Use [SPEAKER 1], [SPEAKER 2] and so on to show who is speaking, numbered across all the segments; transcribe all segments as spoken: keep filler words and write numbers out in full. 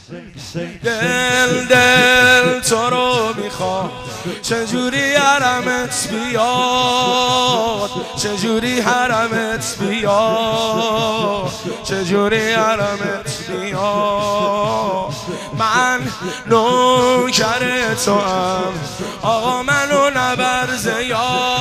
[SPEAKER 1] دل دل تو رو میخوام چجوری حرمت بیاد چجوری حرمت بیاد چجوری حرمت بیاد من نوکر تو هم آقا منو نبر زیاد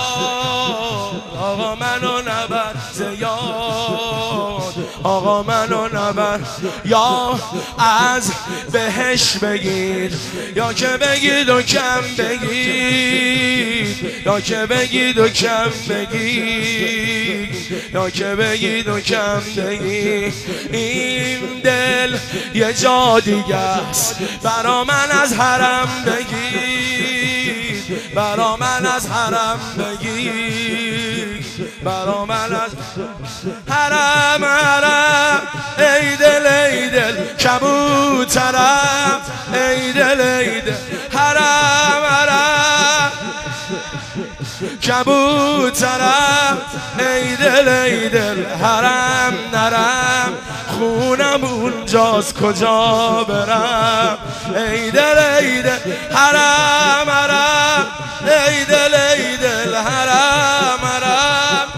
[SPEAKER 1] آقا منو نبر زیاد آقا منو نبر یا از بهش بگیر یا که بگید و کم بگید یا که بگید و کم بگید یا که بگید و کم بگید این دل یه جا دیگه است برا من از حرم بگید برا من از حرم بگید برا من از حرم حرم ای دل ای دل کبوترم ای دل ای دل حرم حرم کبوترم ای دل ای دل حرم نرم خونم اونجاست کجا برم ای دل ای دل حرم حرم ای دل ای دل حرم حرم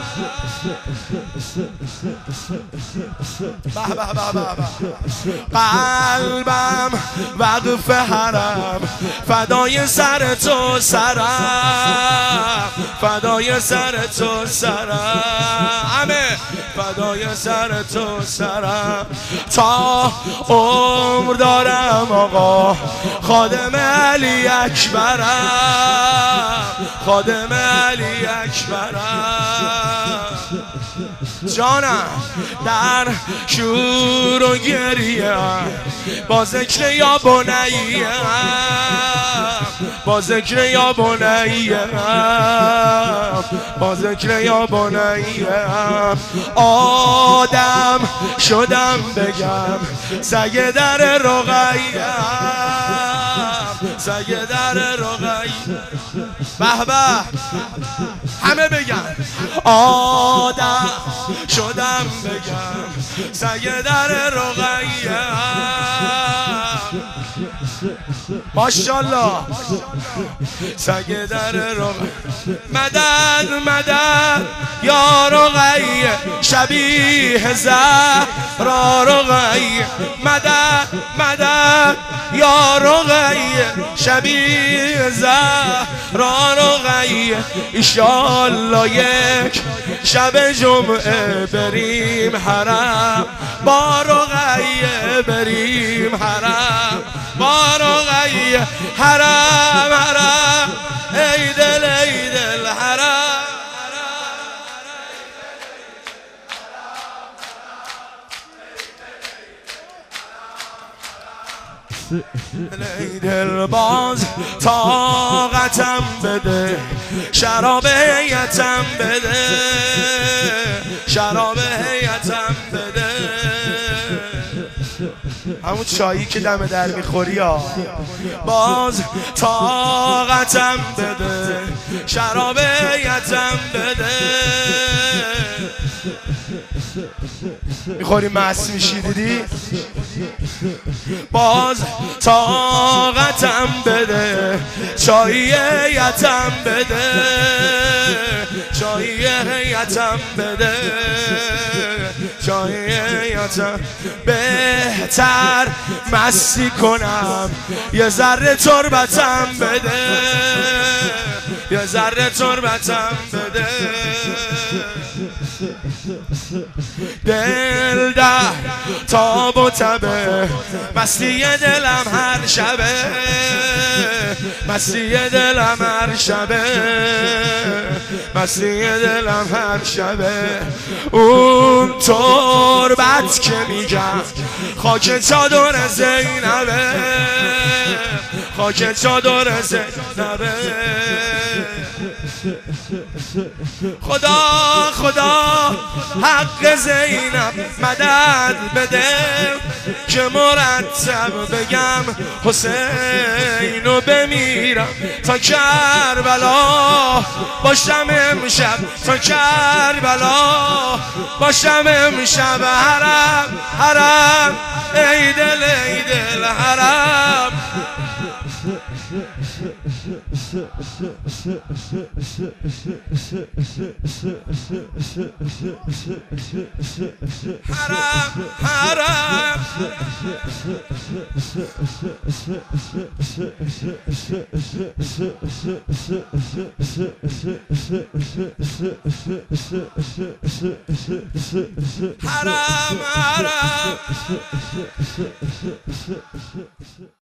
[SPEAKER 1] به به به به قلبم وقف حرم فدای سر تو سرم فدای سر تو سرم همه فدای سر تو سرم تا عمر دارم آقا خادم علی اکبرم خادم علی اکبرم جانم در شور و گریه با ذکر یا بنیه با ذکر یا بنیه با ذکر یا بنیه آدم شدم بگم سگ در رقیه سگ در رقیه به به همه بگن آدم شدم بگم سگ در رقیه ماشاءالله سگ در رقیه مدد مدد یا رقیه شبیه زهرا رقیه مدد مدد یا رقیه شبیه زهرا رقیه ایشالله یک شب جمعه بریم حرم با رقیه بریم حرم با رقیه حرم حرم ای دل ای دل حرم ای دل باز طاقتم بده شراب هیئتم بده شراب هیئتم بده همون چایی که دم در میخوری ها باز طاقتم بده شراب هیئتم بده میخوری مست میشی دیدی باز طاقتم بده چایی هیئتم بده چایی هیئتم بده چایی هیئتم بهتر مستی کنم یه ذره تربتم بده یه ذره تربتم بده دل در تاب و تبه مستی دلم هر شبه مستی دلم هر شبه مستی دلم هر شبه اون تربت که میگم خاک چادر زینبه خاک چادر زینبه خدا خدا حق زینب مدد بده که مرتب بگم حسینو بمیرم تا کربلا باشم امشب تا کربلا باشم امشب حرم حرم ای دل ای دل حرم حرم حرم حرم حرم